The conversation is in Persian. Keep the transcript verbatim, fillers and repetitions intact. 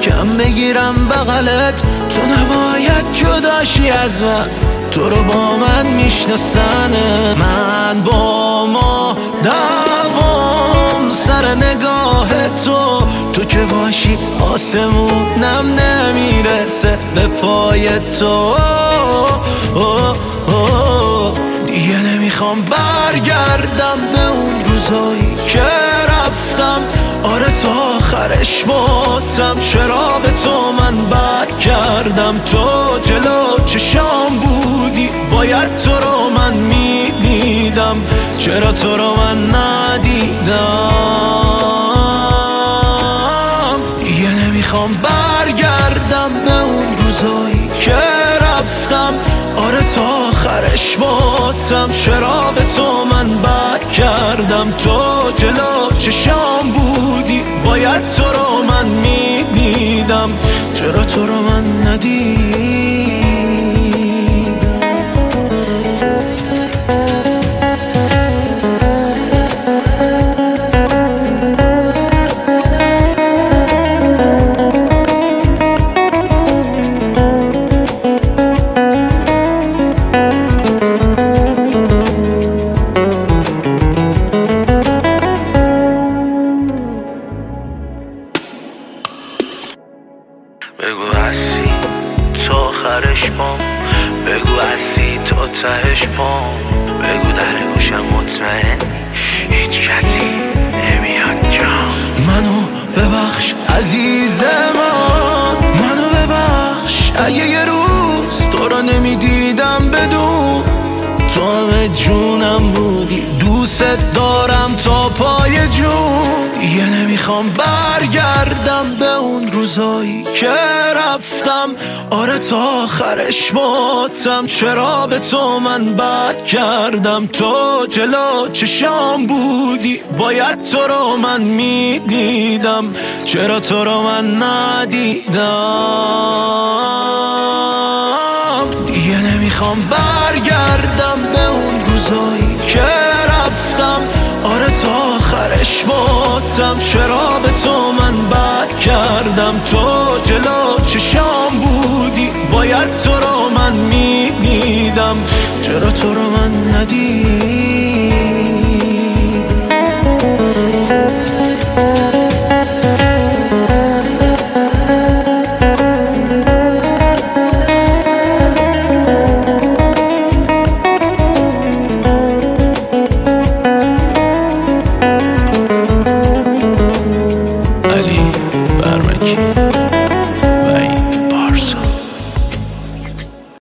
کم بگیرم بغلت، تو نباید جداشی از من، تو رو با من میشناسن. من با ما دوام سر نگاه تو، تو که باشی آسمونم نمیرسه به پای تو. دیگه نمیخوام برگردم به اون روزایی که رفتم، آره تا آخرش ماتم. چرا به تو من بد کردم، تو جلو چشام بودی، باید تو رو من میدیدم، چرا تو رو من ندیدم. دیگه نمیخوام برگردم به اون روزایی که رفتم، آره تا آخرش ماتم. چرا به تو من بد کردم، تو جلو چشام بودی، باید تو رو من میدیدم، چرا تو رو من ندیدم. بگو هستی تا آخرش پام، بگو هستی تا تهش پام، بگو در گوشم مطمئنی هیچ کسی نمیاد جام. منو ببخش عزیز من، منو ببخش اگه یه روز تو رو نمیدیدم، بدون تو همه جونم بودی، دوست دارم تا پای جون. دیگه نمیخوام برگردم به اون روزایی که رفتم، آره تا آخرش ماتم. چرا به تو من بد کردم، تو جلو چشام بودی، باید تو رو من میدیدم، چرا تو رو من ندیدم. دیگه نمیخوام برگردم به اون روزایی که رفتم، آره تا آخرش ماتم. چرا به تو من بد کردم، تو جلو چشام بودی، باید تو رو من میدیدم، چرا تو رو من ندیدم. علی برمکی